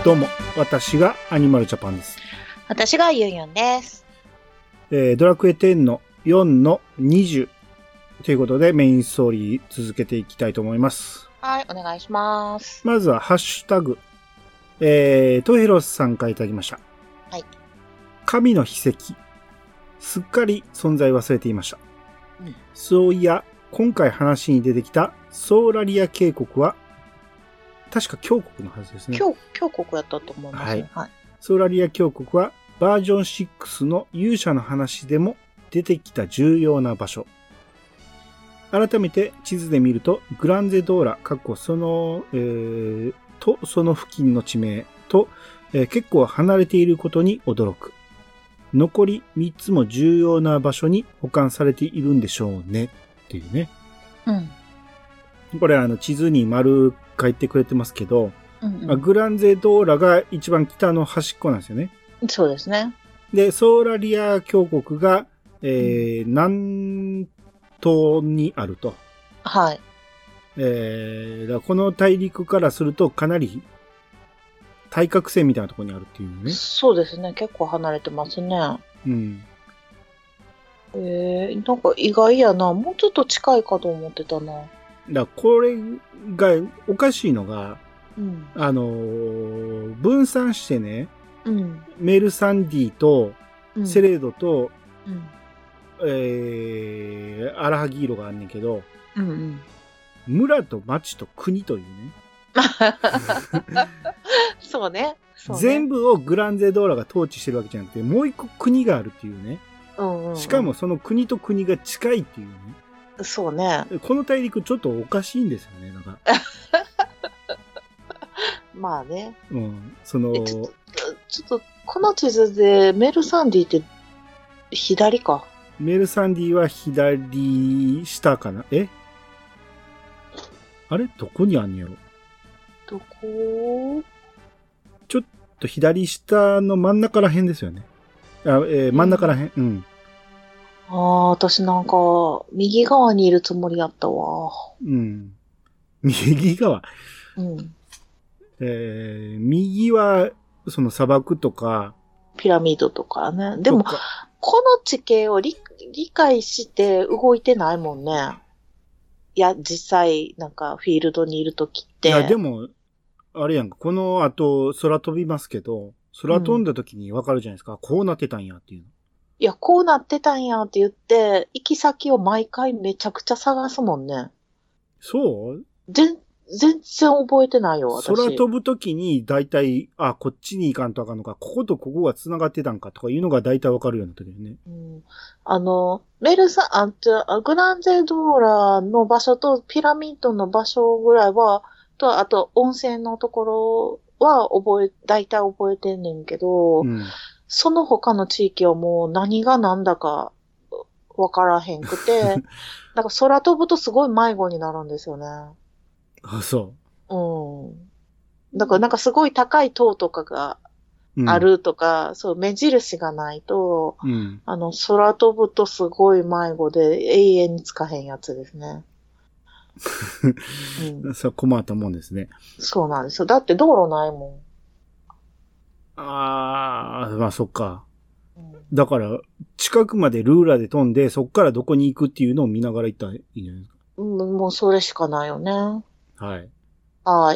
どうも、私がアニマルジャパンです。 私がユンユンです。 ドラクエ10の4の20ということでメインストーリー続けていきたいと思います。 はい、お願いします。 まずはハッシュタグ、トヘロスさんからいただきました。 はい。 神の秘跡。すっかり存在忘れていました。そういや、今回話に出てきたソーラリア渓谷は、確か峡谷のはずですね。 峡谷やったと思いますね。はい。 ソーラリア峡谷はバージョン6の勇者の話でも出てきた重要な場所。改めて地図で見ると、グランゼドーラ、その付近の地名と、結構離れていることに驚く。残り3つも重要な場所に保管されているんでしょうね。っていうね。 うん。 これ地図に丸書いてくれてますけど、グランゼドーラが一番北の端っこなんですよね。 そうですね。 で、ソーラリア峡谷が、南東にあると。 はい。 だからこの大陸からするとかなり対角線みたいなところにあるっていうね。 そうですね。結構離れてますね。 うん。 なんか意外やな。もうちょっと近いかと思ってたな。 だからこれがおかしいのが、分散してね、メルサンディとセレードと、アラハギーロがあんねんけど、村と町と国というね。 そうね。 全部をグランゼドーラが統治してるわけじゃなくて、もう一個国があるっていうね。しかもその国と国が近いっていうね。 そうね。 この大陸ちょっとおかしいんですよね、なんか。 まあね。 ちょっと、この地図でメルサンディって左か。 メルサンディは左下かな。あれどこにあんねやろ。 どこ？ ちょっと左下の真ん中ら辺ですよね。真ん中ら辺。 私なんか、右側にいるつもりやったわ。 右側。右は、その砂漠とか。 ピラミッドとかね。でも、この地形を理解して動いてないもんね。いや、実際、なんか、フィールドにいるときって。 いや、でも、あれやんか、この後、空飛びますけど、空飛んだときにわかるじゃないですか。こうなってたんやっていう。 いや、こうなってたんやって言って、行き先を毎回めちゃくちゃ探すもんね。 そう？ 全然覚えてないよ、私。 空飛ぶときに、だいたい、こっちに行かんとあかんのか、こことここが繋がってたんかとかいうのがだいたいわかるようになったけどね。 グランゼドーラの場所とピラミッドの場所ぐらいは、あと温泉のところはだいたい覚えてんねんけど、その他の地域はもう何が何だかわからへんくて、なんか空飛ぶとすごい迷子になるんですよね。 そう。 だからなんかすごい高い塔とかがあるとか、そう目印がないと、空飛ぶとすごい迷子で永遠につかへんやつですね。 そう、困ったもんですね。 そうなんですよ。だって道路ないもん。 まあそっか。だから、近くまでルーラーで飛んで、そっからどこに行くっていうのを見ながら行ったらいいんじゃないですか。 もうそれしかないよね。 はい。 はい。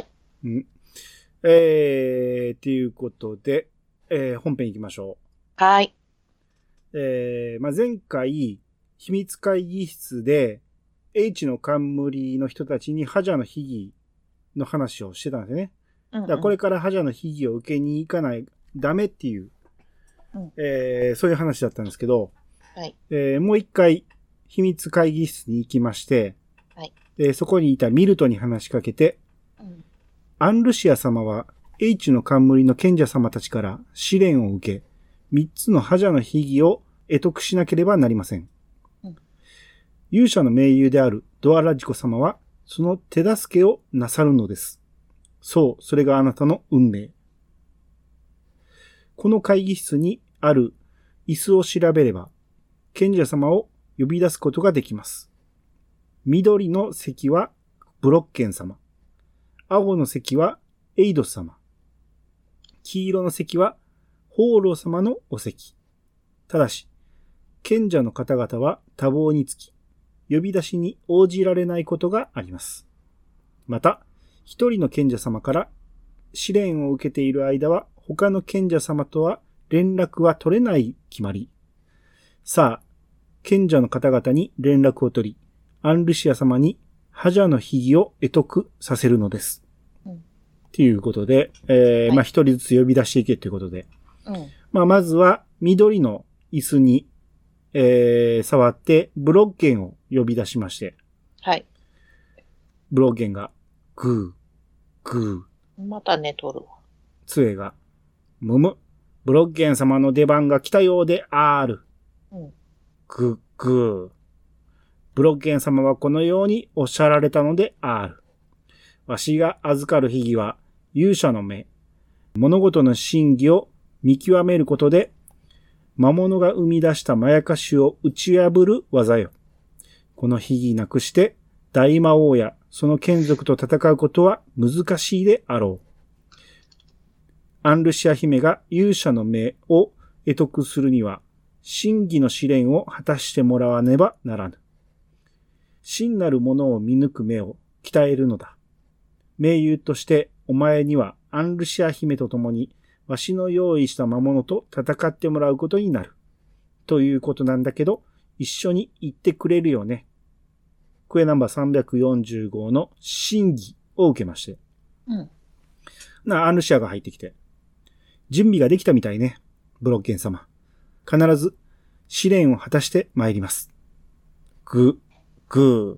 っていうことで、本編行きましょう。はい。 前回、秘密会議室で、H の冠の人たちに覇者の秘技の話をしてたんですね。だからこれから覇者の秘技を受けに行かない、ダメっていう、そういう話だったんですけど、もう一回、秘密会議室に行きまして、そこにいたミルトに話しかけて、アンルシア様は H の冠の賢者様たちから試練を受け、三つの覇者の秘技を得得しなければなりません。勇者の盟友であるドアラジコ様は、その手助けをなさるのです。そう、それがあなたの運命。この会議室にある椅子を調べれば、賢者様を呼び出すことができます。緑の席はブロッケン様。青の席はエイドス様。 黄色の席は法皇様のお席。ただし、賢者の方々は多忙につき、呼び出しに応じられないことがあります。また、一人の賢者様から試練を受けている間は、他の賢者様とは連絡は取れない決まり。さあ、賢者の方々に連絡を取り、アンルシア様に覇者の秘技を得得させるのです。っていうことで、まあ一人ずつ呼び出していけということで。まあまずは緑の椅子に、触ってブロッゲンを呼び出しまして。 はい。 ブロッゲンがグー、グー。また寝とるわ。 杖がブロッゲン様の出番が来たようである。グッグー。ブロッゲン様はこのようにおっしゃられたのである。わしが預かる秘技は勇者の目。物事の真偽を見極めることで、魔物が生み出したまやかしを打ち破る技よ。この秘技なくして大魔王やその眷属と戦うことは難しいであろう。アンルシア姫が勇者の目を得得するには、真偽の試練を果たしてもらわねばならぬ。真なるものを見抜く目を鍛えるのだ。盟友としてお前にはアンルシア姫と共にわしの用意した魔物と戦ってもらうことになる。ということなんだけど、一緒に行ってくれるよね。クエナンバー340号の真偽を受けまして。アンルシアが入ってきて。準備ができたみたいね。ブロッケン様。必ず試練を果たして参ります。グー。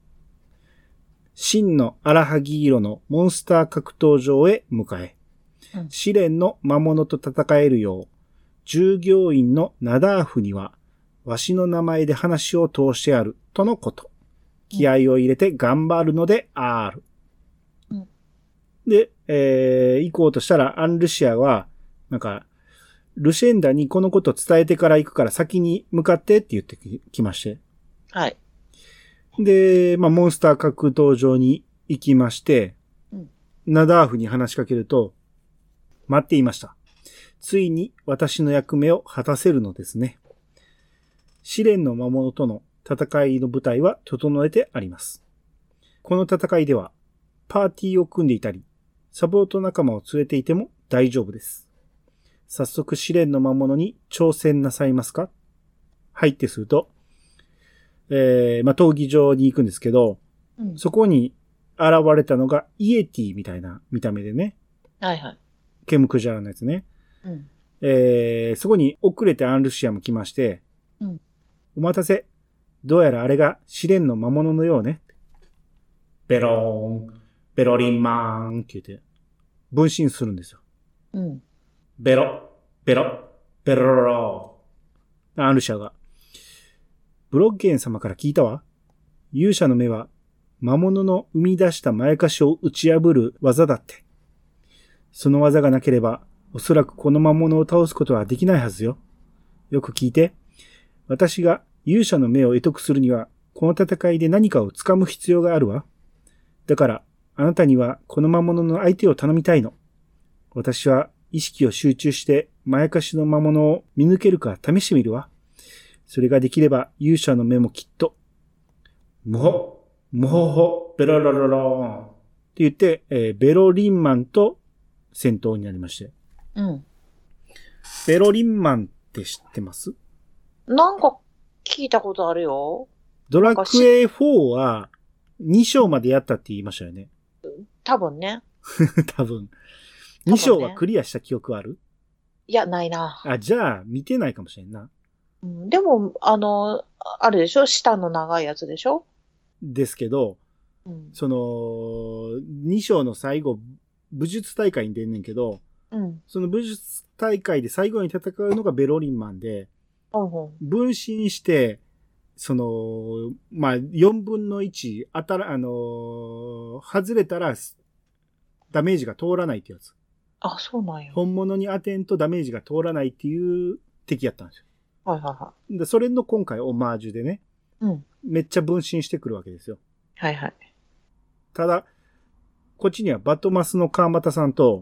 真のアラハギ色のモンスター格闘場へ迎え、試練の魔物と戦えるよう、従業員のナダーフには、わしの名前で話を通してある、とのこと。気合を入れて頑張るのである。で、行こうとしたら、アンルシアは、なんか、ルシェンダにこのこと伝えてから行くから先に向かってって言ってきまして。 はい。 で、まあ、モンスター格闘場に行きまして、ナダーフに話しかけると、待っていました。ついに私の役目を果たせるのですね。試練の魔物との戦いの舞台は整えてあります。この戦いでは、パーティーを組んでいたり、サポート仲間を連れていても大丈夫です。早速試練の魔物に挑戦なさいますか？はいってすると、まあ、闘技場に行くんですけど、そこに現れたのがイエティみたいな見た目でね。 はいはい。 ケムクジャラのやつね。そこに遅れてアンルシアも来まして、お待たせ。どうやらあれが試練の魔物のようね。ベローン、ベロリンマーンって言って、分身するんですよ。ベロ、ベロ、ベロロロー。アンルシアが。ブロッゲン様から聞いたわ。勇者の目は魔物の生み出したまやかしを打ち破る技だって。その技がなければ、おそらくこの魔物を倒すことはできないはずよ。よく聞いて。私が勇者の目を得得するには、この戦いで何かを掴む必要があるわ。だから、あなたにはこの魔物の相手を頼みたいの。私は意識を集中して、まやかしの魔物を見抜けるか試してみるわ。それができれば勇者の目もきっと、ムホ、ムホホ、ベロロロローンって言って、ベロリンマンと戦闘になりまして。ベロリンマンって知ってます？ なんか聞いたことあるよ。 ドラクエ4は2章までやったって言いましたよね。 多分ね。 多分。2章はクリアした記憶ある？ いや、ないな。 あ、じゃあ見てないかもしれんな。 でも、あれでしょ？舌の長いやつでしょ？ ですけど、その、2章の最後、武術大会に出んねんけど、その武術大会で最後に戦うのがベロリンマンで、分身して、その、まあ、4分の1、外れたら、ダメージが通らないってやつ。 あ、そうなんや。 本物に当てんとダメージが通らないっていう敵やったんですよ。 はいはいはい。 でそれの今回オマージュでね、めっちゃ分身してくるわけですよ。 はいはい。 ただ、こっちにはバトマスの川又さんと、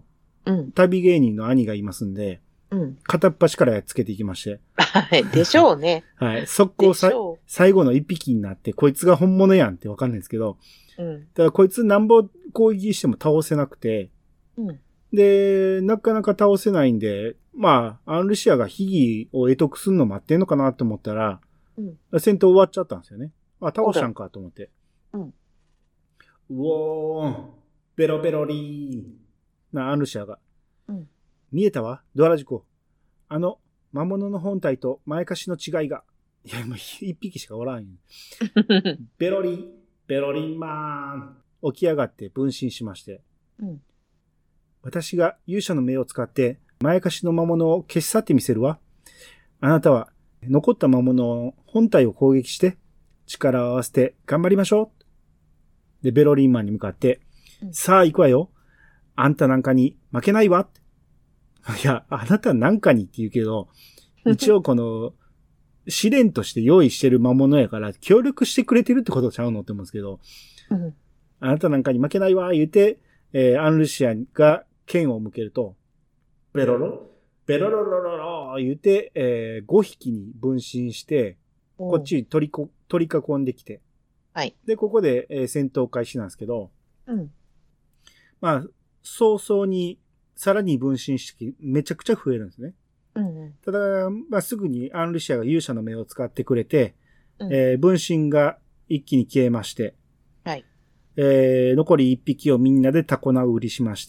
旅芸人の兄がいますんで、片っ端からやっつけていきまして。 はい。でしょうね。 はい。速攻最後の一匹になって、こいつが本物やんってわかんないんですけど、ただこいつなんぼ攻撃しても倒せなくて、で、なかなか倒せないんで、まあ、アンルシアが秘技を得得するの待ってんのかなと思ったら、戦闘終わっちゃったんですよね。あ、倒したんかと思って。うおー、ベロベロリーなアンルシアが。見えたわ、ドアラジコ。魔物の本体と前かしの違いが。いや、もう一匹しかおらんよ。ベロリンマーン。起き上がって分身しまして。私が勇者の目を使って前かしの魔物を消し去ってみせるわ。あなたは残った魔物の本体を攻撃して力を合わせて頑張りましょう。で、ベロリンマンに向かって、さあ行くわよ。あんたなんかに負けないわ。いや、あなたなんかにって言うけど、一応この試練として用意してる魔物やから協力してくれてるってことちゃうのって思うんですけど、あなたなんかに負けないわ言うて、アンルシアが剣を向けると、ベロロ言うて、5匹に分身して、こっちに取り囲んできて、 はい。 で、ここで、戦闘開始なんですけど、まあ、早々にさらに分身式めちゃくちゃ増えるんですね。ただ、まあ、すぐにアンルシアが勇者の目を使ってくれて、分身が一気に消えまして、 はい。 残り1匹をみんなでタコ殴りしまして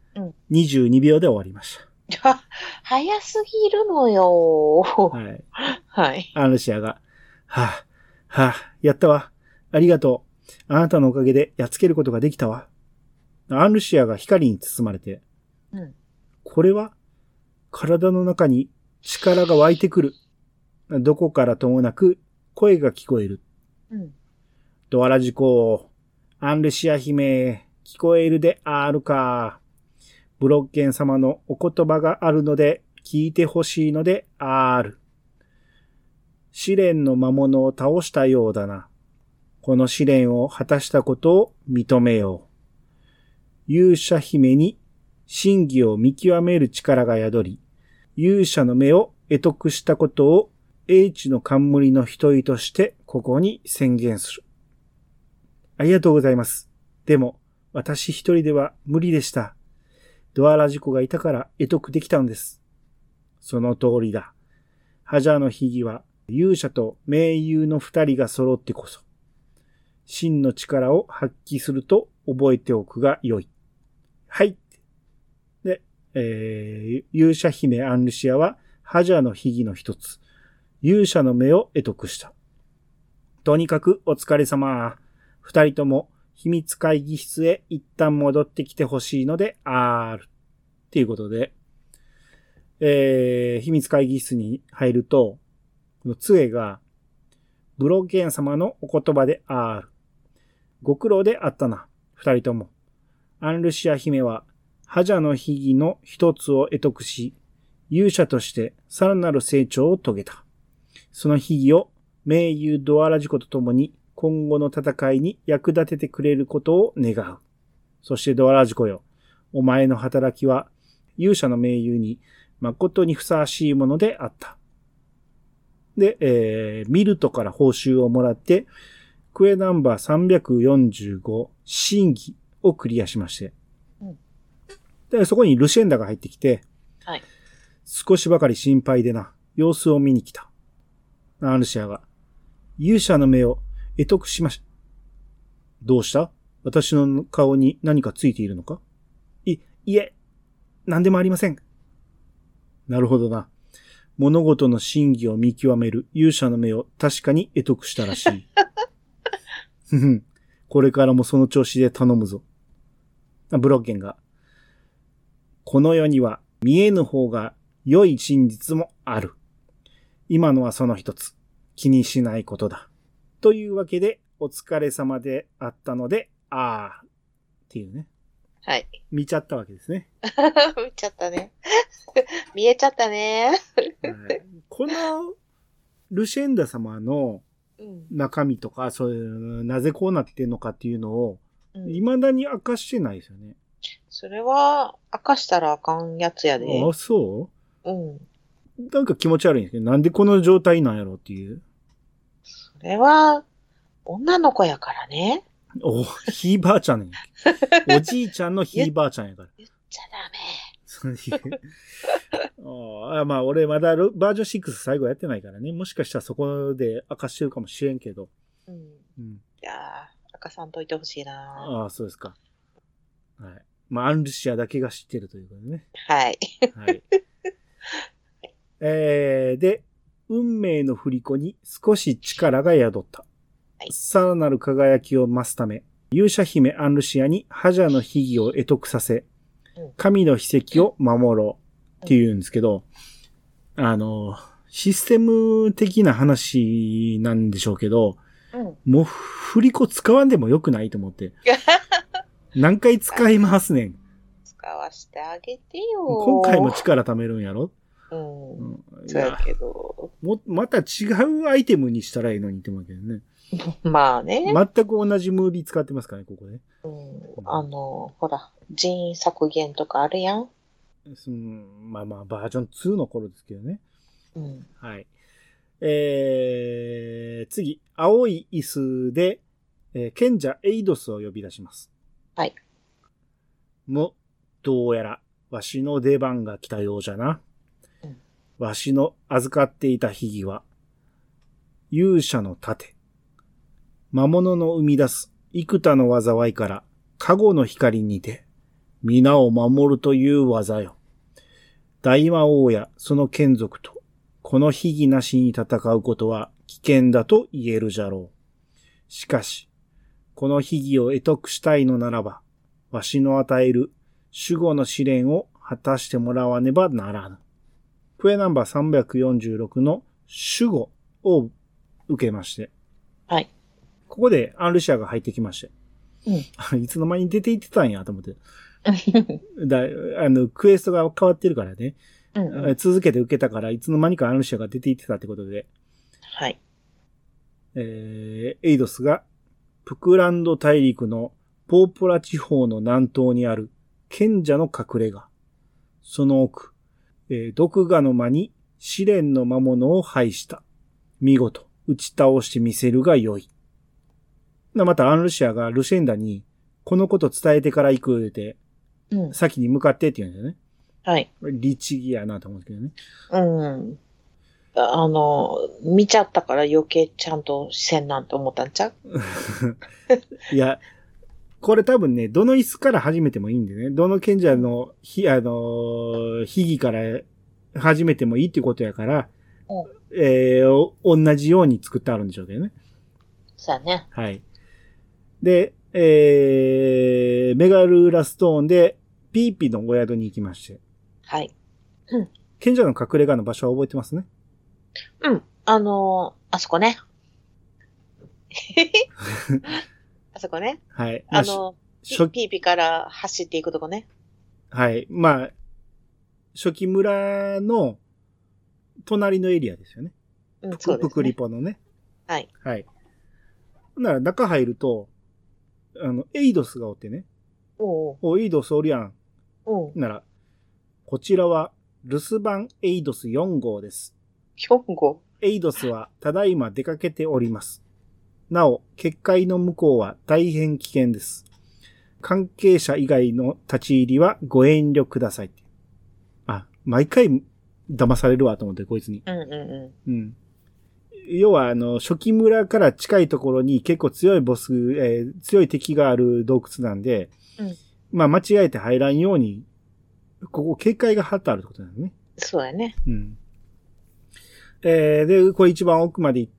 、22秒で終わりました。 早すぎるのよ。 はい。 はい。 アンルシアが、やったわ。ありがとう。あなたのおかげでやっつけることができたわ。アンルシアが光に包まれて、これは体の中に力が湧いてくる。どこからともなく声が聞こえる。ドアラジコ、アンルシア姫、聞こえるであるか。ブロッケン様のお言葉があるので聞いてほしいのである。試練の魔物を倒したようだな。この試練を果たしたことを認めよう。勇者姫に真偽を見極める力が宿り、勇者の目を得得したことを英知の冠の一人としてここに宣言する。ありがとうございます。でも、私一人では無理でした。ドアラジコがいたから得得できたのです。その通りだ。ハジャの秘技は勇者と盟友の二人が揃ってこそ、真の力を発揮すると覚えておくがよい。はい。で、勇者姫アンルシアはハジャの秘技の一つ、勇者の目を得得した。とにかくお疲れ様。二人とも秘密会議室へ一旦戻ってきてほしいのである。っていうことで、秘密会議室に入ると、この杖がブロッケン様のお言葉である。ご苦労であったな、二人とも。アンルシア姫は、ハジャの秘技の一つを得得し、勇者としてさらなる成長を遂げた。その秘技を盟友ドアラジコと共に今後の戦いに役立ててくれることを願う。そしてドアラジコよ、お前の働きは勇者の盟友に誠にふさわしいものであった。で、ミルトから報酬をもらって、クエナンバー345審議をクリアしまして。で、そこにルシェンダが入ってきて、 はい、 少しばかり心配でな、様子を見に来た。アンルシアが、勇者の目を得得しました。どうした？私の顔に何かついているのか？いえ、何でもありません。なるほどな。物事の真偽を見極める勇者の目を確かに得得したらしい。これからもその調子で頼むぞ。ブロッケンが、この世には見えぬ方が良い真実もある。今のはその一つ。気にしないことだ。というわけで、お疲れ様であったので、っていうね。 はい。 見ちゃったわけですね。 見ちゃったね。見えちゃったね。 この、ルシェンダ様の中身とか、そういう、なぜこうなってんのかっていうのを、未だに明かしてないですよね。 それは、明かしたらあかんやつやで。 あ、そう？うん。 なんか気持ち悪いんですけど、なんでこの状態なんやろっていう。 それは、女の子やからね。 ひいばあちゃんねん。おじいちゃんのひいばあちゃんやから。 言っちゃダメ。 まあ、俺まだバージョン6最後やってないからね。もしかしたらそこで明かしてるかもしれんけど。 うん。いやー、明かさんといてほしいな。 ああ、そうですか。はい。まあ、アンルシアだけが知ってるということでね。 はい。 はい。で、運命の振り子に少し力が宿った。はい、さらなる輝きを増すため、勇者姫アンルシアに覇者の秘技を得得させ、神の秘跡を守ろうっていうんですけど、システム的な話なんでしょうけど、もう振り子使わんでもよくないと思って。何回使いますねん。 使わしてあげてよ。 今回も力貯めるんやろ？ そうやけど。 また違うアイテムにしたらいいのにって思うけどね。 まあね。 全く同じムービー使ってますからね、ここで。 ほら、人員削減とかあるやん。 まあまあ、バージョン2の頃ですけどね。はい。次、青い椅子で、賢者エイドスを呼び出します。 はい。 どうやら、わしの出番が来たようじゃな。わしの預かっていた秘技は、勇者の盾。魔物の生み出す幾多の災いから、加護の光にて、皆を守るという技よ。大魔王やその眷属と、この秘技なしに戦うことは危険だと言えるじゃろう。しかし、この秘技を得得したいのならば、わしの与える守護の試練を果たしてもらわねばならぬ。クエナンバー346の守護を受けまして。 はい。 ここでアンルシアが入ってきまして。いつの間に出て行ってたんやと思って。クエストが変わってるからね。続けて受けたから、いつの間にかアンルシアが出て行ってたってことで。 はい。 エイドスが、プクランド大陸のポーポラ地方の南東にある賢者の隠れ家。その奥、毒牙の間に試練の魔物を排した。見事、打ち倒してみせるがよい。またアンルシアがルシェンダに、このこと伝えてから行く言うて、先に向かってって言うんだよね。 はい。 律儀やなと思うんですけどね。 見ちゃったから余計ちゃんとせんなんて思ったんちゃう？ いや、これ多分ね、どの椅子から始めてもいいんでね。どの賢者の秘技から始めてもいいってことやから、同じように作ってあるんでしょうけどね。 そうやね。 はい。で、メガルーラストーンで、ピーピのお宿に行きまして。 はい。 賢者の隠れ家の場所は覚えてますね。 あそこね。あそこね。 はい。 ピーピから走っていくとこね。 はい。まあ、初期村の隣のエリアですよね。 そうですね。 プクリポのね。 はい。 はい。なら中入ると、エイドスがおってね。エイドスおるやん。なら、こちらは留守番エイドス4号です。 4号？ エイドスはただいま出かけております。なお、結界の向こうは大変危険です。関係者以外の立ち入りはご遠慮ください。毎回騙されるわと思って、こいつに。要は、初期村から近いところに結構強いボス、強い敵がある洞窟なんで、まあ間違えて入らんように、ここ警戒が張ってあるってことなんだね。 そうやね。 で、これ一番奥まで行って、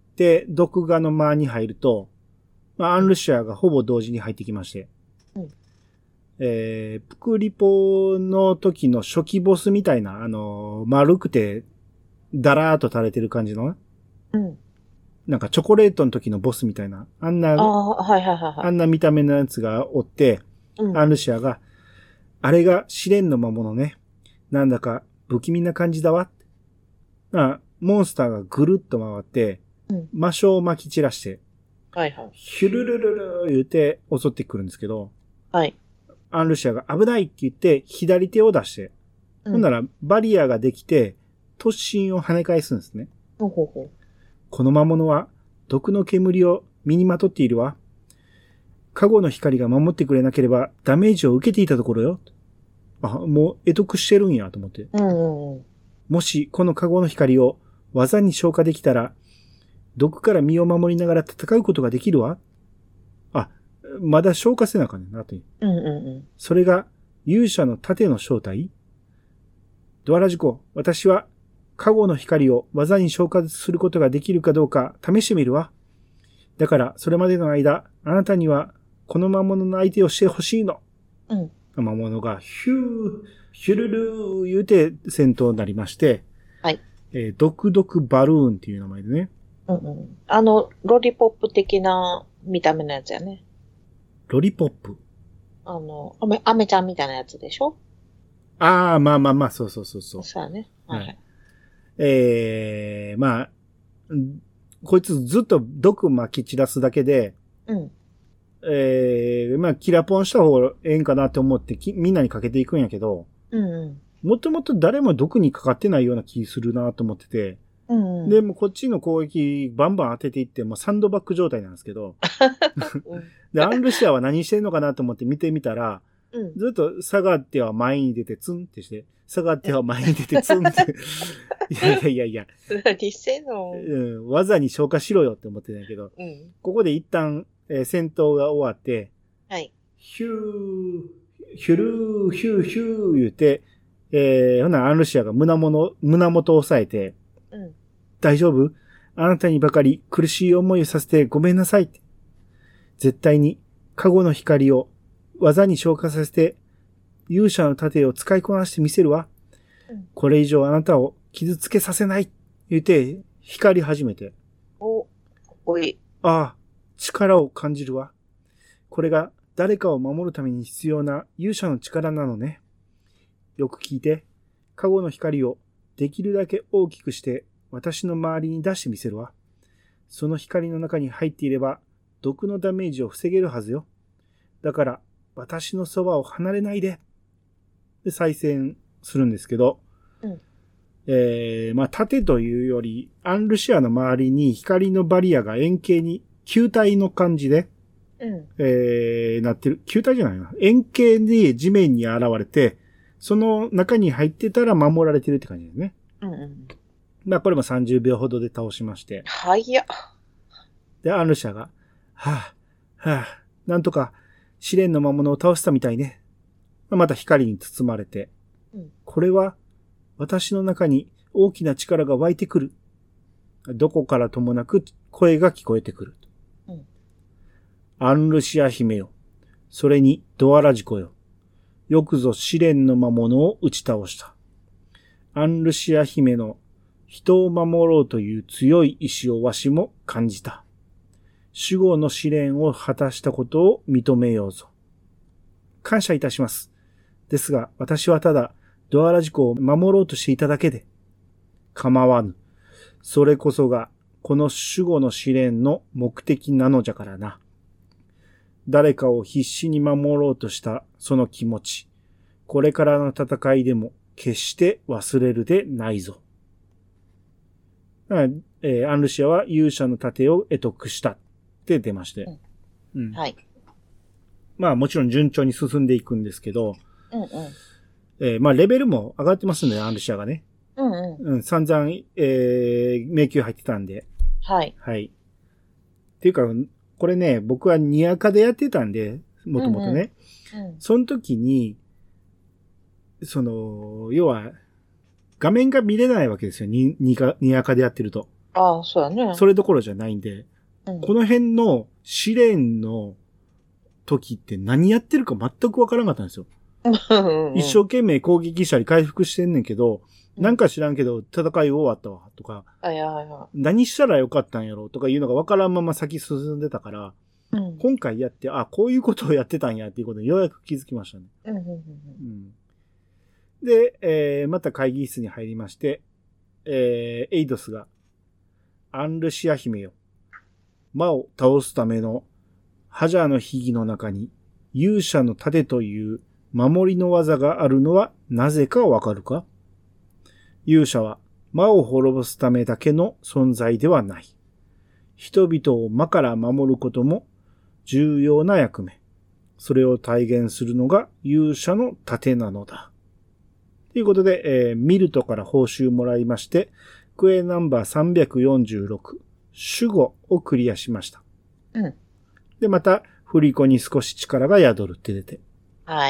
毒牙の間に入ると、アンルシアがほぼ同時に入ってきまして、プクリポの時の初期ボスみたいな、丸くて、だらーっと垂れてる感じの、なんかチョコレートの時のボスみたいな、あんな見た目のやつがおって、アンルシアが、あれが試練の魔物ね。なんだか不気味な感じだわ。モンスターがぐるっと回って、魔性を撒き散らして、ヒュルルルル言うて襲ってくるんですけど、 アンルシアが危ないって言って左手を出して、ほんならバリアができて突進を跳ね返すんですね。 ほうほうほう。 この魔物は毒の煙を身にまとっているわ。加護の光が守ってくれなければダメージを受けていたところよ。あ、もう得得してるんやと思って。もしこの加護の光を技に消化できたら、毒から身を守りながら戦うことができるわ。あ、まだ消化せなあかんねんなという。それが勇者の盾の正体。ドアラジコ、私は加護の光を技に消化することができるかどうか試してみるわ。だからそれまでの間、あなたにはこの魔物の相手をしてほしいの。魔物がヒュルルー言うて戦闘になりまして、 はい。 毒々バルーンっていう名前でね。 ロリポップ的な見た目のやつやね。 ロリポップアメちゃんみたいなやつでしょ？ ああ、まあ、そう。 そうやね。 はい。まあ、こいつずっと毒撒き散らすだけで、まあ、キラポンした方がええんかなって思ってみんなにかけていくんやけど、もともと誰も毒にかかってないような気するなと思ってて、で、もこっちの攻撃バンバン当てていって、もうサンドバッグ状態なんですけど、で、アンルシアは何してんのかなと思って見てみたら、ずっと下がっては前に出てツンってして、下がっては前に出てツンって。いや。 何してんの？ 技に消化しろよって思ってたんやけど、ここで一旦、戦闘が終わって、 はい。 ヒュルー言うて、ほなアンルシアが胸元を押さえて、大丈夫？あなたにばかり苦しい思いをさせてごめんなさいって。絶対に加護の光を技に消化させて勇者の盾を使いこなしてみせるわ。これ以上あなたを傷つけさせない。言うて光り始めて。 お、かっこいい。 ああ、力を感じるわ。これが誰かを守るために必要な勇者の力なのね。よく聞いて。加護の光をできるだけ大きくして私の周りに出してみせるわ。その光の中に入っていれば毒のダメージを防げるはずよ。だから私のそばを離れないで。で、再戦するんですけど、まあ、盾というより、アンルシアの周りに光のバリアが円形に球体の感じで、なってる。球体じゃないな。円形で地面に現れて、その中に入ってたら守られてるって感じですね。まあ、これも30秒ほどで倒しまして。 はいや。 で、アンルシアが、なんとか試練の魔物を倒したみたいね。また光に包まれて、これは私の中に大きな力が湧いてくる。どこからともなく声が聞こえてくる。アンルシア姫よ。それにドアラジコよ。よくぞ試練の魔物を打ち倒した。アンルシア姫の人を守ろうという強い意志をわしも感じた。守護の試練を果たしたことを認めようぞ。感謝いたします。ですが、私はただ、ドアラジコを守ろうとしていただけで。構わぬ。それこそが、この守護の試練の目的なのじゃからな。誰かを必死に守ろうとしたその気持ち。これからの戦いでも決して忘れるでないぞ。アンルシアは勇者の盾を得得したって出まして。 はい。 まあもちろん順調に進んでいくんですけど、まあレベルも上がってますんで、アンルシアがね。散々、迷宮入ってたんで。 はい。 はい。っていうか、これね、僕はニアカでやってたんで、もともとね。その時に、要は、画面が見れないわけですよ。ニアカでやってると。 ああ、そうだね。 それどころじゃないんで、この辺の試練の時って何やってるか全くわからなかったんですよ。一生懸命攻撃したり回復してんねんけど、なんか知らんけど戦い終わったわとか、何したらよかったんやろとかいうのがわからんまま先進んでたから、今回やって、こういうことをやってたんやっていうことにようやく気づきましたね。で、また会議室に入りまして、エイドスが、アンルシア姫よ。魔を倒すためのハジャーの秘技の中に勇者の盾という守りの技があるのはなぜかわかるか？勇者は魔を滅ぼすためだけの存在ではない。人々を魔から守ることも重要な役目。それを体現するのが勇者の盾なのだ。ということで、ミルトから報酬もらいまして、クエナンバー346、守護をクリアしました。 うん。 で、また、フリコに少し力が宿るって出て。 はい。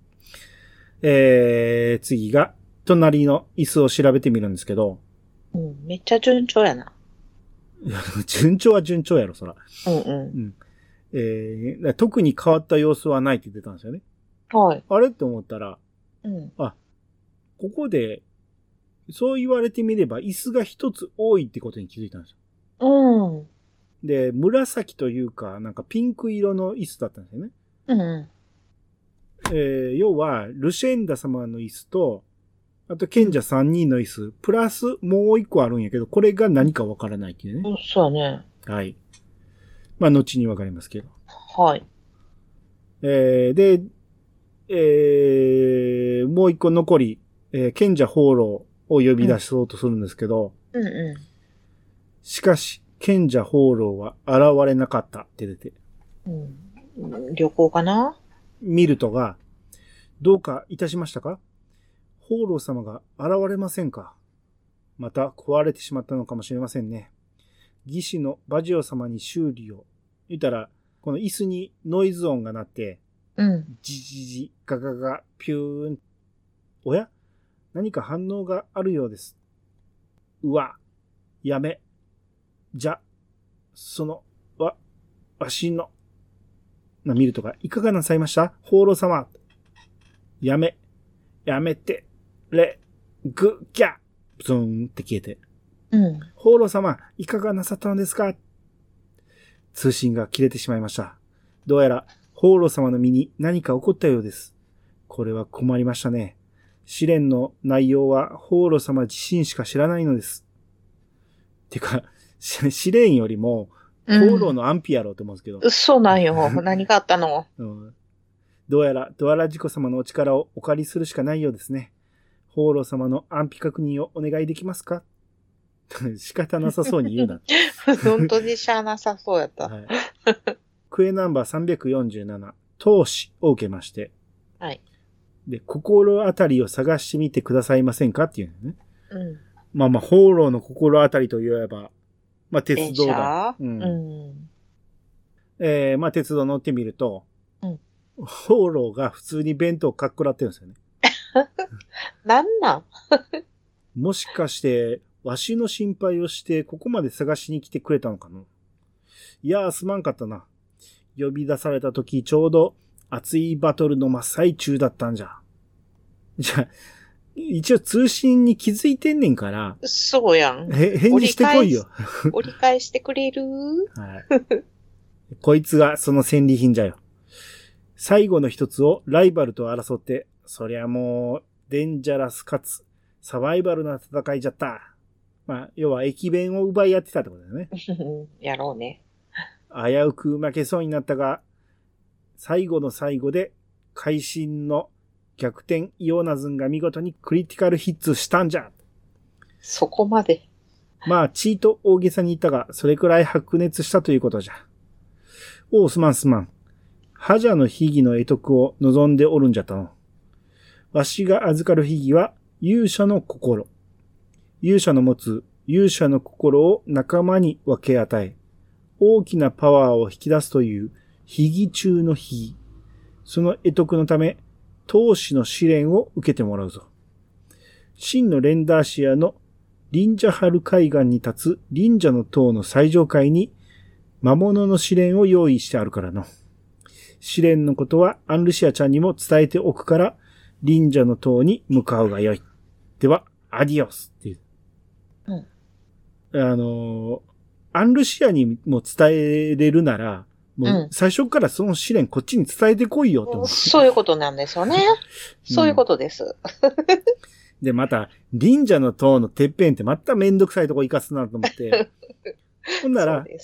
次が、隣の椅子を調べてみるんですけど。 うん、めっちゃ順調やな。 順調は順調やろ、そら。 うんうん。特に変わった様子はないって出たんですよね。 はい。 あれって思ったら、 うん。 ここで、そう言われてみれば、椅子が一つ多いってことに気づいたんですよ。 うん。 で、紫というか、なんかピンク色の椅子だったんですよね。 うん。 要は、ルシェンダ様の椅子と、あと賢者3人の椅子、プラスもう一個あるんやけど、これが何かわからないっていうね。 そうね。 はい。まあ、後にわかりますけど。 はい。 で、もう一個残り、賢者放浪を呼び出そうとするんですけど、 うんうん。 しかし、賢者放浪は現れなかったって出て。 うん。旅行かな？ ミルトが、どうかいたしましたか？放浪様が現れませんか？また壊れてしまったのかもしれませんね。義士のバジオ様に修理を。言ったら、この椅子にノイズ音が鳴って、 うん。 ジジジ、ガガガ、ピューン。おや？何か反応があるようです。うわ、やめ。じゃ、わしの、見るとか、いかがなさいました？放浪様。やめて、ぐ、ギャブツンって消えて。 うん。 放浪様、いかがなさったのですか？通信が切れてしまいました。どうやら、放浪様の身に何か起こったようです。これは困りましたね。試練の内容は放浪様自身しか知らないのです。てか、試練よりも、放浪の安否やろうと思うんですけど。 そうなんよ。何があったの？ うん、どうやらドアラジコ様のお力をお借りするしかないようですね。放浪様の安否確認をお願いできますか？仕方なさそうに言うな。 本当にしゃあなさそうやった。 はい、クエナンバー347、投資を受けまして。 はい。 で、心当たりを探してみてくださいませんかっていうのね。 うん。 まあ、放浪の心当たりといえば、まあ、鉄道だ。 うん。 まあ、鉄道乗ってみると、 うん。 放浪が普通に弁当かっこらってるんですよね。 なんなん？ もしかして、わしの心配をして、ここまで探しに来てくれたのかな？いやー、すまんかったな。呼び出された時、ちょうど熱いバトルの真っ最中だったんじゃ。じゃあ、一応通信に気づいてんねんから。 そうやん。 返事してこいよ。 折り返してくれる？ はい。こいつがその戦利品じゃよ。最後の一つをライバルと争って、そりゃもう、デンジャラスかつ、サバイバルな戦いじゃった。まあ、要は駅弁を奪い合ってたってことだよね。 やろうね。 危うく負けそうになったが、最後の最後で、会心の逆転イオナズンが見事にクリティカルヒッツしたんじゃ。 そこまで。 まあ、チート大げさに言ったが、それくらい白熱したということじゃ。おう、すまん。覇者の秘技の得得を望んでおるんじゃったの。わしが預かる秘技は勇者の心。勇者の持つ勇者の心を仲間に分け与え、大きなパワーを引き出すという秘技中の秘技。その得得のため、闘士の試練を受けてもらうぞ。真のレンダーシアのリンジャハル海岸に立つ忍者の塔の最上階に魔物の試練を用意してあるからの。試練のことはアンルシアちゃんにも伝えておくから、忍者の塔に向かうがよい。では、アディオスっていう。アンルシアにも伝えれるなら、もう最初からその試練こっちに伝えてこいよと思う。 そういうことなんですよね。そういうことです。 で、また、忍者の塔のてっぺんってまためんどくさいとこ行かすなと思って。ほんなら、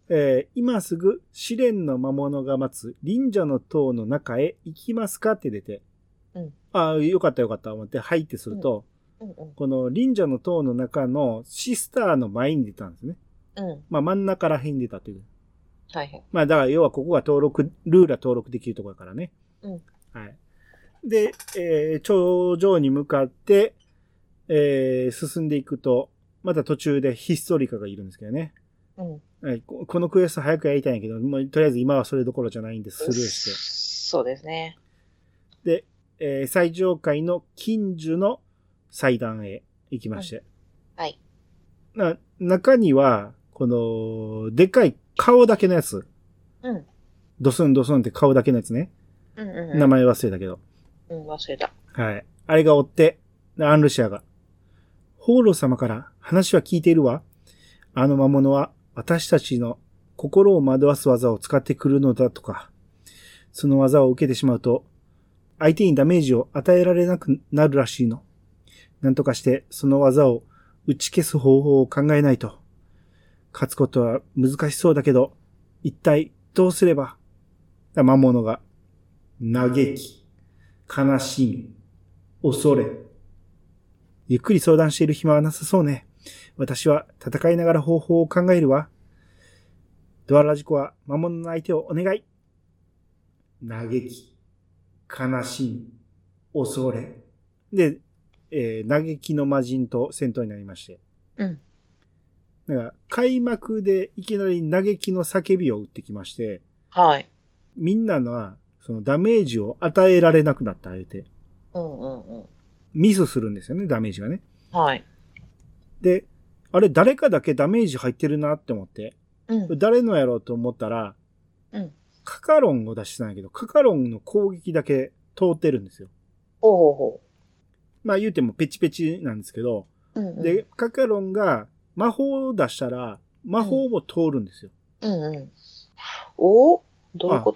今すぐ試練の魔物が待つ忍者の塔の中へ行きますかって出て。うん。ああ、よかったよかった思って、はいってすると、うんうんうん、この忍者の塔の中のシスターの前に出たんですね。うん。まあ真ん中ら辺に出たという。はいはい。まあだから要はここがルーラ登録できるところだからね。うん。はい。で、頂上に向かって、進んでいくと、また途中でヒストリカがいるんですけどね。うん。はい、このクエスト早くやりたいんやけど、もうとりあえず今はそれどころじゃないんでスルーして。 そうですね。 で、最上階の近所の祭壇へ行きまして。うん、はい。中には、この、でかい顔だけのやつ。うん。ドスンドスンって顔だけのやつね。うんうんうん。名前忘れたけど。 うん、忘れた。 はい。あれがおって、アンルシアが。ホーロー様から話は聞いているわ。あの魔物は私たちの心を惑わす技を使ってくるのだとか。その技を受けてしまうと、相手にダメージを与えられなくなるらしいの。なんとかしてその技を打ち消す方法を考えないと。勝つことは難しそうだけど、一体どうすれば。魔物が、嘆き、悲しみ、恐れ。ゆっくり相談している暇はなさそうね。私は戦いながら方法を考えるわ。ドアラジコは魔物の相手をお願い。嘆き、悲しみ、恐れ。で、嘆きの魔人と戦闘になりまして。うん。だから開幕でいきなり嘆きの叫びを打ってきまして。はい。みんなのそのダメージを与えられなくなった言うて。うんうんうん。ミスするんですよね、ダメージがね。はい。で、あれ誰かだけダメージ入ってるなって思って。うん。誰のやろうと思ったら、うん。カカロンを出してたんやけど、カカロンの攻撃だけ通ってるんですよ。ほうほうほう。まあ言うてもペチペチなんですけど、うんうん、で、カカロンが魔法を出したら、魔法も通るんですよ。うんうん。 お？どういうこと？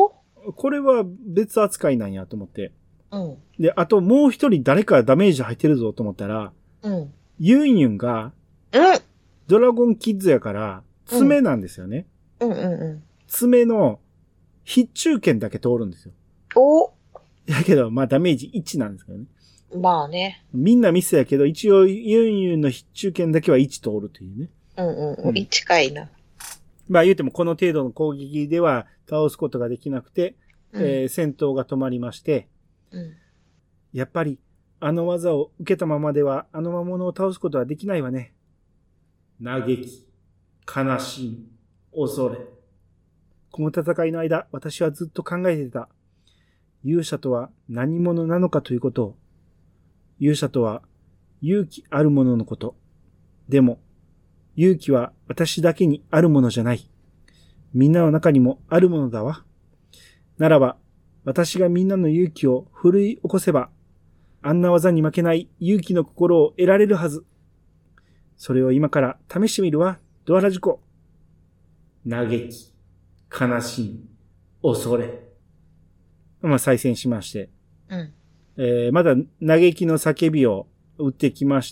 これは別扱いなんやと思って。うん。で、あともう一人誰かダメージ入ってるぞと思ったら、うん。ユンユンが、うん。ドラゴンキッズやから、爪なんですよね。うんうんうん。爪の必中剣だけ通るんですよ。お。やけど、まあダメージ1なんですけどね。 まあね。 みんなミスやけど、一応ユンユンの必中剣だけは1通るというね。 うんうん。1かいな。 まあ言うてもこの程度の攻撃では倒すことができなくて、戦闘が止まりまして、うん、やっぱりあの技を受けたままではあの魔物を倒すことはできないわね。嘆き、悲しみ、恐れ。この戦いの間、私はずっと考えていた。勇者とは何者なのかということを。勇者とは勇気あるもののこと。でも、勇気は私だけにあるものじゃない。みんなの中にもあるものだわ。ならば、私がみんなの勇気を奮い起こせば、あんな技に負けない勇気の心を得られるはず。それを今から試してみるわ、ドアラジコ。嘆き、悲しみ、恐れ。まあ、再戦しまして。うん。まだ嘆きの叫びを打ってきまして、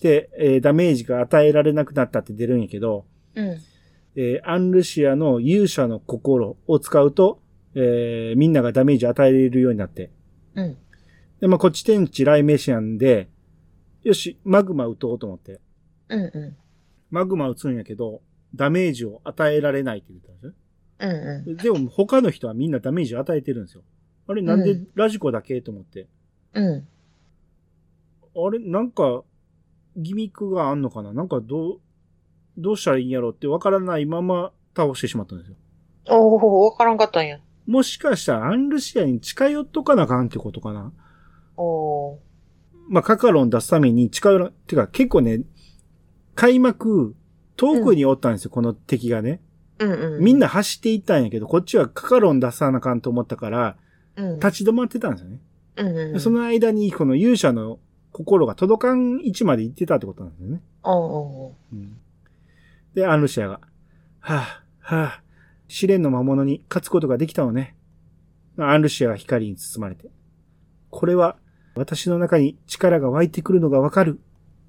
ダメージが与えられなくなったって出るんやけど、うん。アンルシアの勇者の心を使うと、みんながダメージ与えれるようになって。うん。で、まあ、こっち天地雷鳴なんで、よし、マグマ撃とうと思って。うんうん。マグマ撃つんやけど、ダメージを与えられないって言ったんですよ。うんうん。でも他の人はみんなダメージ与えてるんですよ。あれなんでラジコだけと思って。うん。あれなんか、ギミックがあんのかななんかどうしたらいいんやろってわからないまま倒してしまったんですよ。 おお、わからんかったんや。 もしかしたらアンルシアに近寄っとかなあかんってことかな。おー。まあ、カカロン出すために近寄ら、てか結構ね、開幕、遠くにおったんですよ、この敵がね。うんうん。みんな走っていったんやけど、こっちはカカロン出さなあかんと思ったから、立ち止まってたんですよね。うんうん。その間に、この勇者の心が届かん位置まで行ってたってことなんですよね。うん。で、アンルシアが、試練の魔物に勝つことができたのね。アンルシアが光に包まれて。これは、私の中に力が湧いてくるのがわかる。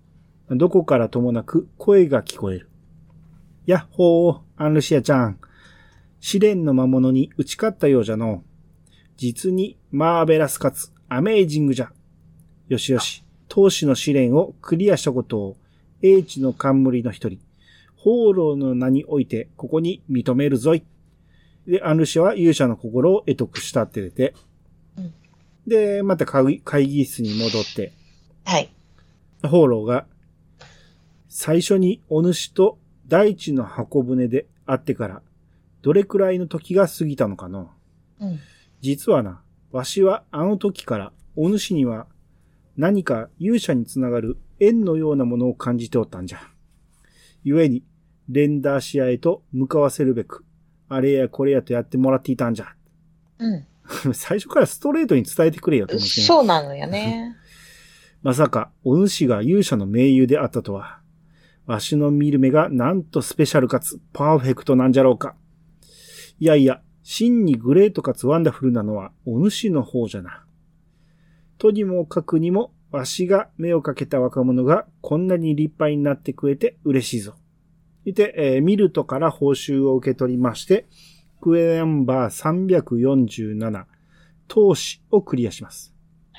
どこからともなく声が聞こえる。やっほー、アンルシアちゃん。 試練の魔物に打ち勝ったようじゃの。実にマーベラスかつアメージングじゃ。よしよし、当主の試練をクリアしたことを英知の冠の一人、放浪の名においてここに認めるぞい。で、アンルシアは勇者の心を得得したって出て、で、また会議室に戻って、 はい。 放浪が、最初にお主と大地の箱舟で会ってから、どれくらいの時が過ぎたのかの。実はな、わしはあの時からお主には何か勇者につながる縁のようなものを感じておったんじゃ。故に、レンダーシアへと向かわせるべく、あれやこれやとやってもらっていたんじゃ。最初からストレートに伝えてくれよと思って、ね。 そうなのよね。 まさか、お主が勇者の盟友であったとは。わしの見る目がなんとスペシャルかつパーフェクトなんじゃろうか。いやいや、真にグレートかつワンダフルなのはお主の方じゃな。とにもかくにも、わしが目をかけた若者がこんなに立派になってくれて嬉しいぞ。いて、ミルトから報酬を受け取りまして、クエナンバー347、投資をクリアします。 はい。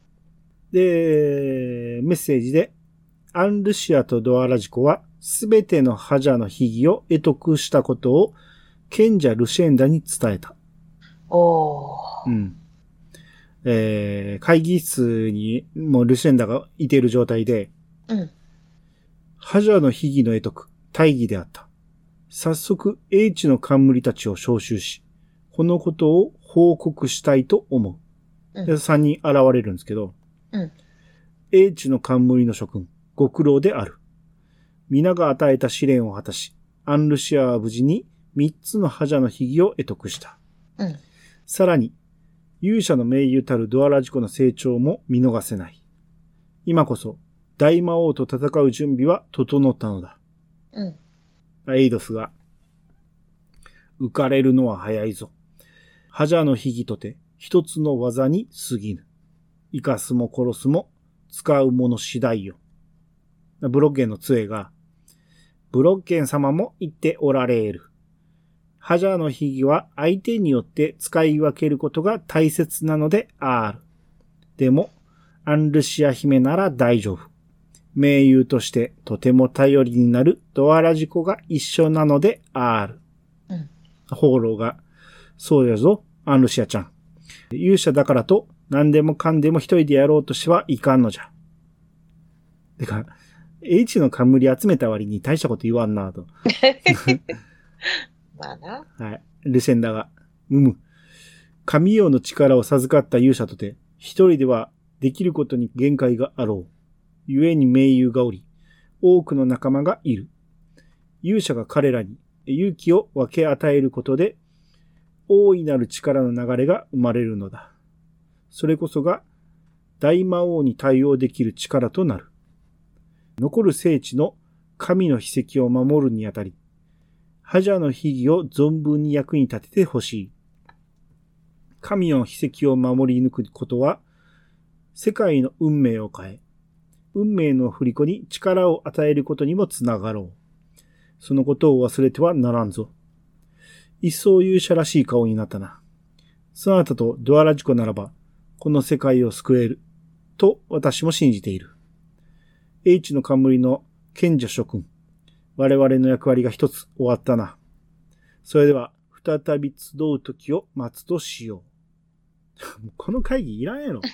で、メッセージで、アンルシアとドアラジコはすべての覇者の秘技を得得したことを賢者ルシェンダに伝えた。会議室にもうルシェンダがいている状態で、覇者の秘技の得得、大義であった。早速、英知の冠たちを招集し、このことを報告したいと思う。3人現れるんですけど、英知の冠の諸君、ご苦労である。皆が与えた試練を果たし、アンルシアは無事に3つの覇者の秘技を得得した。さらに、勇者の盟友たるドアラジコの成長も見逃せない。今こそ、大魔王と戦う準備は整ったのだ。エイドスが、浮かれるのは早いぞ。覇者の秘技とて一つの技に過ぎぬ。生かすも殺すも使うもの次第よ。ブロッケンの杖が、ブロッケン様も言っておられる。覇者の秘技は相手によって使い分けることが大切なのである。でも、アンルシア姫なら大丈夫。盟友としてとても頼りになるドアラジコが一緒なのである。放浪が、そうやぞ、アンルシアちゃん。勇者だからと何でもかんでも一人でやろうとしてはいかんのじゃ。てか、H の冠集めた割に大したこと言わんなと。 まあな。 はい。ルシェンダが、神王の力を授かった勇者とて、一人ではできることに限界があろう。故に盟友がおり、多くの仲間がいる。勇者が彼らに勇気を分け与えることで、大いなる力の流れが生まれるのだ。それこそが、大魔王に対応できる力となる。残る聖地の神の秘跡を守るにあたり、覇者の秘技を存分に役に立ててほしい。神の秘跡を守り抜くことは、世界の運命を変え、運命の振り子に力を与えることにもつながろう。そのことを忘れてはならんぞ。一層勇者らしい顔になったな。そなたとドアラジコならば、この世界を救える。と私も信じている。H の冠の賢者諸君。我々の役割が一つ終わったな。それでは、再び集う時を待つとしよう。この会議いらんやろ。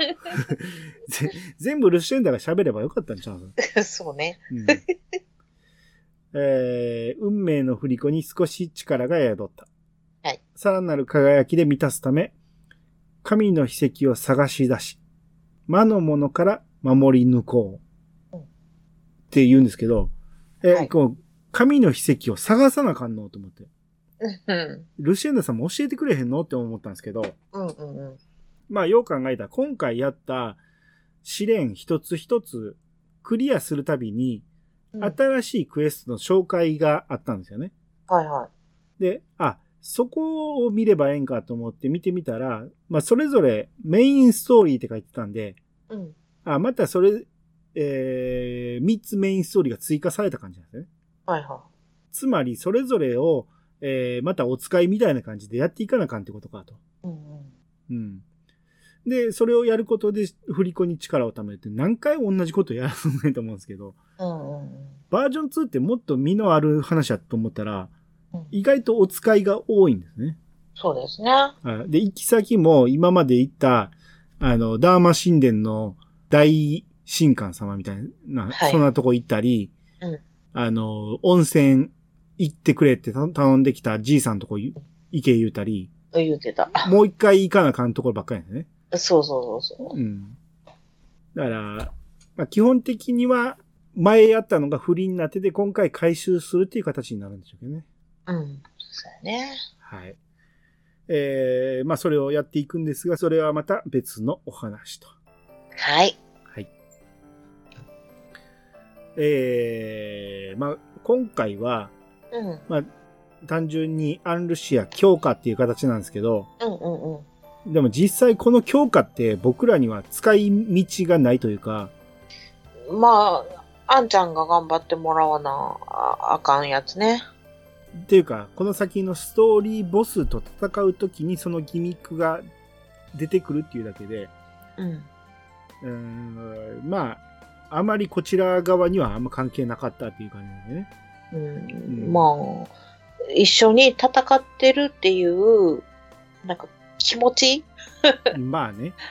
全部ルシェンダが喋ればよかったんちゃうそうね。 運命の振り子に少し力が宿った。 はい。 さらなる輝きで満たすため、神の秘跡を探し出し、魔の者から守り抜こう。って言うんですけど、こう神の秘跡を探さなあかんのと思って。ルシエンダさんも教えてくれへんのって思ったんですけど、まあよう考えたら今回やった試練一つ一つクリアするたびに新しいクエストの紹介があったんですよね。 はいはい。 で、そこを見ればええんかと思って見てみたら、まあそれぞれメインストーリーって書いてたんで、またそれ、3つメインストーリーが追加された感じなんですね。 はいはい。 つまりそれぞれをまたお使いみたいな感じでやっていかなあかんってことかと。うん。で、それをやることで、振り子に力を貯めて、何回同じことやるねと思うんですけど、バージョン2ってもっと身のある話だと思ったら、意外とお使いが多いんですね。 そうですね。 で、行き先も今まで行った、ダーマ神殿の大神官様みたいな、はい、そんなとこ行ったり、温泉行ってくれって頼んできたじいさんとこ行け言うたり、 言うてた。 もう一回行かなあかんところばっかりなんですね。 そうそうそう。 だから、まあ、基本的には、前やったのが不倫になってて、今回回収するっていう形になるんでしょうけどね。 そうやね。 はい。まあ、それをやっていくんですが、それはまた別のお話と。 はい。 はい。まあ、今回は、まあ、単純にアンルシア強化っていう形なんですけど、でも実際この強化って僕らには使い道がないというか、 まあ、あんちゃんが頑張ってもらわなあかんやつね。 っていうか、この先のストーリーボスと戦うときにそのギミックが出てくるっていうだけで、まあ、あまりこちら側にはあんま関係なかったっていう感じなんでね。 まあ、一緒に戦ってるっていう、なんか気持ちまあね。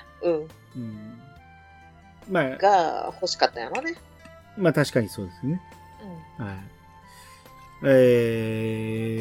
まあ、が欲しかったやろね。 まあ確かにそうですね。はい。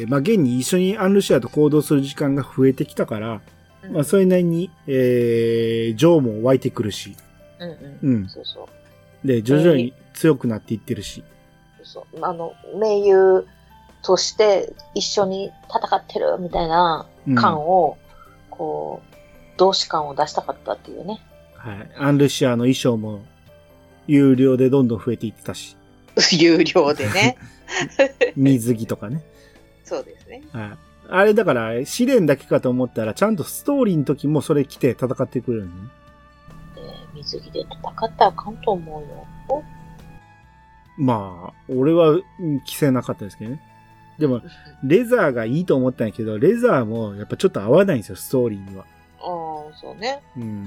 まあ現に一緒にアンルシアと行動する時間が増えてきたから、まあそれなりに、情も湧いてくるし。 そうそう。 で、徐々に強くなっていってるし。 盟友として一緒に戦ってるみたいな感を、こう、同志感を出したかったっていうね。 はい。アンルシアの衣装も有料でどんどん増えていってたし。 有料でね。 水着とかね。 そうですね。 はい。あれだから、試練だけかと思ったら、ちゃんとストーリーの時もそれ着て戦ってくれるのね。 水着で戦ったらあかんと思うよ。 まあ、俺は着せなかったですけどね。でも、レザーがいいと思ったんやけど、レザーもやっぱちょっと合わないんですよ、ストーリーには。 そうね。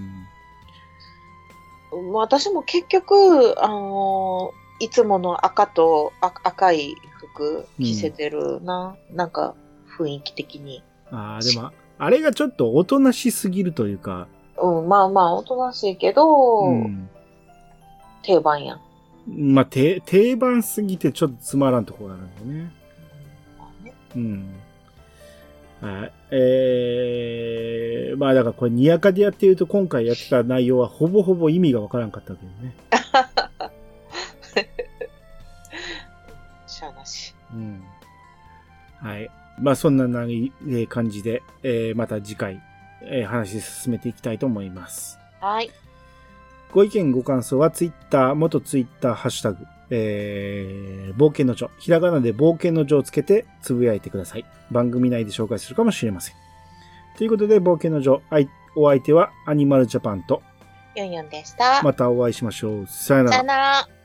私も結局、いつもの赤と赤い服着せてるな。なんか、雰囲気的に。 でも、あれがちょっとおとなしすぎるというか。 まあまあ、おとなしいけど、定番やん。 まあ、定番すぎてちょっとつまらんところなんだよね。はい。まあだからこれにやかでやってると今回やってた内容はほぼほぼ意味がわからんかったわけどね。 しゃあなし。 はい。まあそんな感じで、また次回、話進めていきたいと思います。 はい。 ご意見ご感想はツイッター、元ツイッターハッシュタグ、冒険の書、ひらがなで冒険の書をつけてつぶやいてください。番組内で紹介するかもしれません。ということで、冒険の書、お相手はアニマルジャパンとヨンヨンでした。 またお会いしましょう。さよなら。 さよなら。